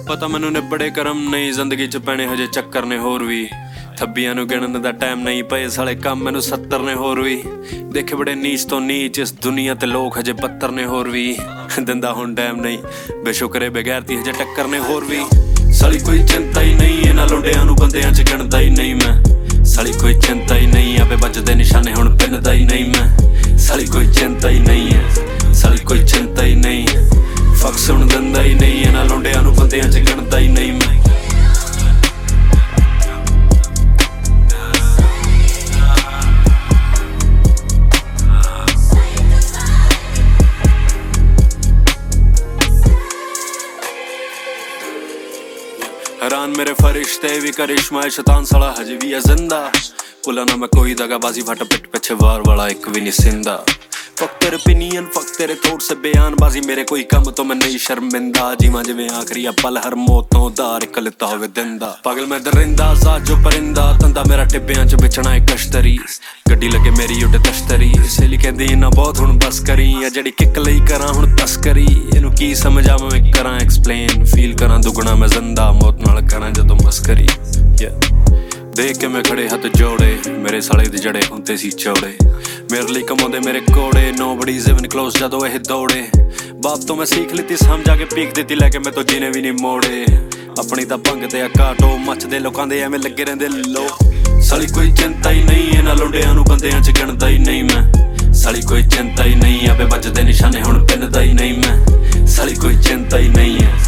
पता मैनू निबड़े करम नहीं जिंदगी च पैने हजे चक्कर ने होर भी थब्बियां नू गिणन दा टाइम नहीं पए साले काम मैनू 70 ने होर भी देखे बड़े नीच तो नीच इस दुनिया ते लोग हजे 72 ने होर भी दिंदा हुण टाइम नहीं बेशुकरे बगैरती हजे टक्कर ने होर भी साली कोई चिंता ही नहीं इन्हां लुंडियां नू बंदियां च गिणदा ही नहीं मैं साली कोई चिंता ही नहीं आपे बजदे निशाने हुण पिनदा ही नहीं मैं साली कोई चिंता ही नहीं है साली कोई चिंता ही नहीं फक सुन दिंदा ही नहीं इन्हां लुंडियां नू बंदियां च गिणदा ही नहीं मैं हैरान मेरे फरिश्ते भी करिश्मा शैतान साला हजे भी है जिंदा भुला ना मैं कोई दगाबाजी फट पिट पिछे वार वाला एक भी नहीं सिंदा फक तेरे ओपिनियन फक तेरे थॉट से बयानबाजी मेरे कोई कम तो मैं नहीं शर्मिंदा जीवा जिवें आखिरी पल हर मौत तो उधार एक लिता होवे दिंदा पागल मैं दरिंदा ज़ात जो परिंदा तंदा मेरा टिब्बियां च बिछना एक कश्तरी गड्डी लगे मेरी उड्डे तश्तरी सहेली कहंदी इन्ना बहुत हुण बस करी या जड़ी किक लई करां हुण तस्करी इनू की समझा मैं करां एक्सप्लेन फील करां दुगना मैं जिंदा मौत नाल करां जदों मस्करी देख के मैं खड़े हथ जोड़े मेरे साले दे जड़े हुंदे सी चौड़े मेरे लिए कमाउंदे मेरे कोड़े नोबडी इज इवन क्लोज जदों एह दौड़े बाप तो मैं सीख लीती समझा के पीक दित्ती लैके मैं तो जिने भी नहीं मोड़े अपनी तां भंग ते काटो मचदे लोकां दे एवें लगे रहिंदे लो साली कोई चिंता ही नहीं इन्हां लुंडियां नू बंदियां च गिणदा ही नहीं मैं साली कोई चिंता ही नहीं आपे बजदे निशाने हुण पिनदा ही नहीं मैं साली कोई चिंता ही नहीं है